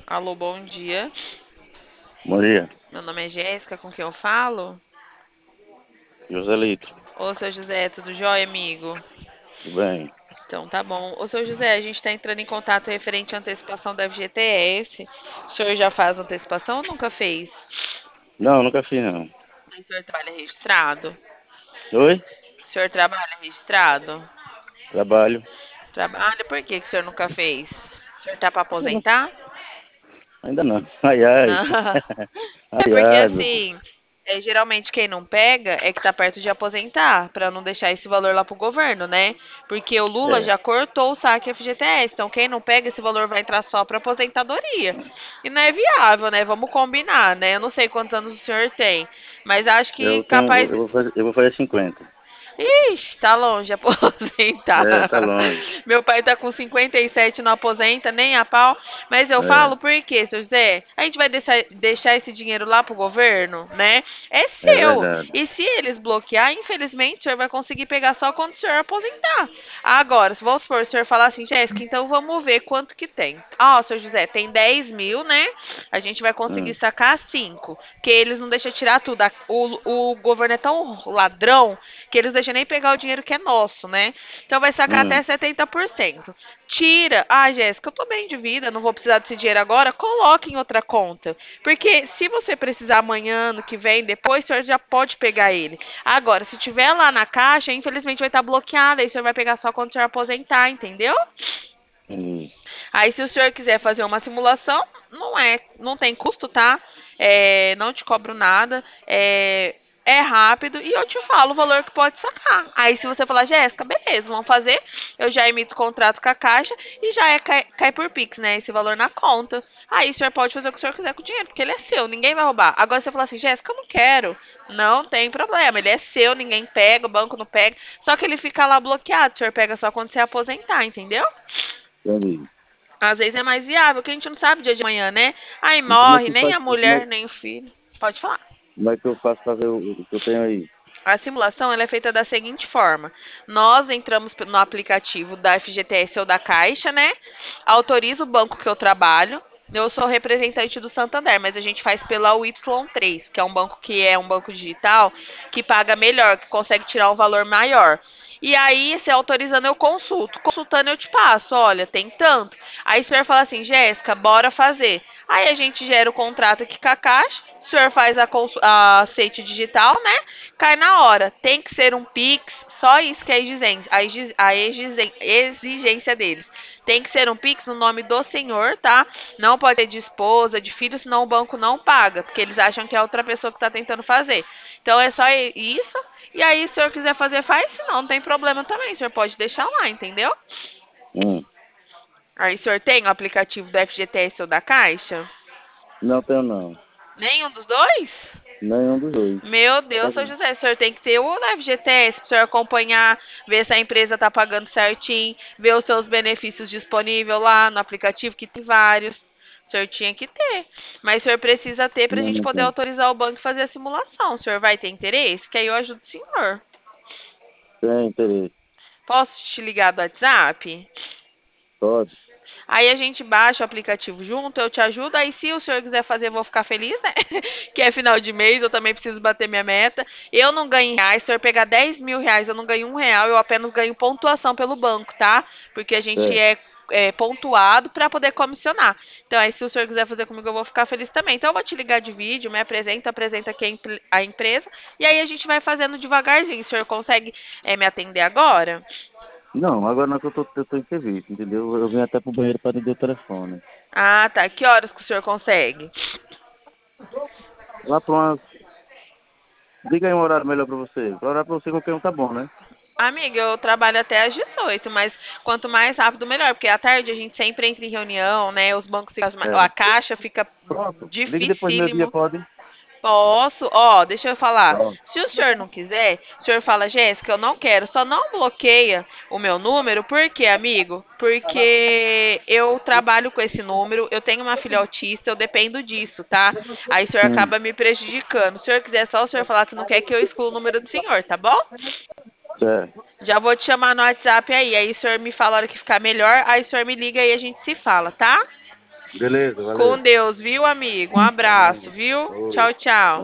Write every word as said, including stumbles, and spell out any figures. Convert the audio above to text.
Alô, bom dia. Bom dia, Meu nome é Jéssica, com quem eu falo? José Lito. Ô, seu José, tudo jóia, amigo? Tudo bem? Então, tá bom. Ô, seu José, a gente está entrando em contato referente à antecipação da F G T S. O senhor já faz antecipação ou nunca fez? Não, nunca fiz não. O senhor trabalha registrado? Oi? O senhor trabalha registrado? Trabalho. Trabalha, por que que o senhor nunca fez? O senhor tá para aposentar? Ainda não. Ai, ai. É Ai, porque ai, meu Deus. assim, é, geralmente quem não pega é que tá perto de aposentar, pra não deixar esse valor lá pro governo, né? Porque o Lula É, já cortou o saque F G T S, então quem não pega esse valor vai entrar só pra aposentadoria. E não é viável, né? Vamos combinar, né? Eu não sei quantos anos o senhor tem, mas acho que eu tenho, capaz. eu vou fazer, eu vou fazer cinquenta. Ixi, tá longe de aposentar. É, tá longe. Meu pai tá com cinquenta e sete, não aposenta nem a pau. Mas eu É, falo por quê, seu José? A gente vai deixar, deixar esse dinheiro lá pro governo, né? É é seu. verdade. E se eles bloquear, infelizmente, o senhor vai conseguir pegar só quando o senhor aposentar. Agora, se vamos supor, o senhor falar assim, Jéssica, então vamos ver quanto que tem. Ó, seu José, tem dez mil, né? A gente vai conseguir Hum, sacar cinco. Porque eles não deixam tirar tudo. O, o governo é tão ladrão que eles deixam nem pegar o dinheiro que é nosso, né? Então vai sacar até hum, setenta por cento. Tira. Ah, Jéssica, eu tô bem de vida, não vou precisar desse dinheiro agora. Coloque em outra conta. Porque se você precisar amanhã, ano que vem, depois, o senhor já pode pegar ele. Agora, se tiver lá na caixa, infelizmente vai estar bloqueado. Aí o senhor vai pegar só quando o senhor aposentar, entendeu? hum, Aí, se o senhor quiser fazer uma simulação, não é, não tem custo, tá? É, não te cobro nada. É, é rápido e eu te falo o valor que pode sacar. Aí, se você falar, Jéssica, beleza, vamos fazer. Eu já emito o contrato com a Caixa e já é, cai, cai por Pix, né? Esse valor na conta. Aí, o senhor pode fazer o que o senhor quiser com o dinheiro, porque ele é seu, ninguém vai roubar. Agora, se você falar assim, Jéssica, eu não quero. Não tem problema, ele é seu, ninguém pega, o banco não pega. Só que ele fica lá bloqueado, o senhor pega só quando você aposentar, entendeu? entendi. Às vezes é mais viável, que a gente não sabe o dia de manhã, né? Aí E como é morre, que nem faz, a como é, mulher, nem o filho. Pode falar. como é que eu faço pra ver o, o que eu tenho aí? A simulação ela é feita da seguinte forma: nós entramos no aplicativo da F G T S ou da Caixa, né? Autoriza o banco que eu trabalho. Eu sou representante do Santander, mas a gente faz pela Y três, que é um banco que é um banco digital que paga melhor, que consegue tirar um valor maior. E aí, se autorizando, eu consulto. Consultando, eu te passo. Olha, tem tanto. Aí o senhor fala assim, Jéssica, bora fazer. Aí a gente gera o contrato aqui com a Caixa. O senhor faz a, a aceite digital, né? Cai na hora. Tem que ser um Pix, só isso que é a exigência deles. Tem que ser um Pix no nome do senhor, tá? Não pode ser de esposa, de filho, senão o banco não paga, porque eles acham que é outra pessoa que está tentando fazer. Então é só isso. E aí, se o senhor quiser fazer, faz. Se não, não tem problema também. O senhor pode deixar lá, entendeu? Hum, Aí, o senhor tem o aplicativo do F G T S ou da Caixa? não tenho não. Nenhum dos dois? Nenhum dos dois. Meu Deus, seu Pode- José, o senhor tem que ter o F G T S para o senhor acompanhar, ver se a empresa está pagando certinho, ver os seus benefícios disponíveis lá no aplicativo, que tem vários. O senhor tinha que ter. Mas o senhor precisa ter para a Não, gente não poder tem. autorizar o banco a fazer a simulação. O senhor vai ter interesse? Que aí eu ajudo o senhor. Tem interesse. Posso te ligar do WhatsApp? Pode. Aí a gente baixa o aplicativo junto, eu te ajudo. Aí, se o senhor quiser fazer, eu vou ficar feliz, né? Que é final de mês, eu também preciso bater minha meta. Eu não ganho em reais. Se o senhor pegar dez mil reais, eu não ganho um real, eu apenas ganho pontuação pelo banco, tá? Porque a gente Certo. é, é pontuado para poder comissionar. Então, aí, se o senhor quiser fazer comigo, eu vou ficar feliz também. Então, eu vou te ligar de vídeo, me apresenta, apresenta aqui a empresa. E aí, a gente vai fazendo devagarzinho. O senhor consegue é, me atender agora? Não, agora não é que eu tô, eu tô em serviço, entendeu? Eu vim até pro banheiro para atender o telefone. Ah, tá. Que horas que o senhor consegue? Lá para umas. Diga aí um horário melhor para você. O horário para você qualquer um tá bom, né? Amiga, eu trabalho até às dezoito, mas quanto mais rápido, melhor, porque à tarde a gente sempre entra em reunião, né? Os bancos ficam, a É. caixa fica Pronto. Ligue depois do meu dia, dificílimo. pode? Posso? Ó, deixa eu falar. Pronto. Se o senhor não quiser, o senhor fala, Jéssica, eu não quero, só não bloqueia o meu número, por quê, amigo? Porque eu trabalho com esse número, eu tenho uma filha autista, eu dependo disso, tá? Aí o senhor Hum, acaba me prejudicando. Se o senhor quiser, só o senhor falar que não quer que eu exclua o número do senhor, tá bom? certo. Já vou te chamar no WhatsApp aí. Aí o senhor me fala a hora que ficar melhor. Aí o senhor me liga e a gente se fala, tá? Beleza, Com valeu. Deus, viu, amigo? Um abraço, viu? Oi. Tchau, tchau.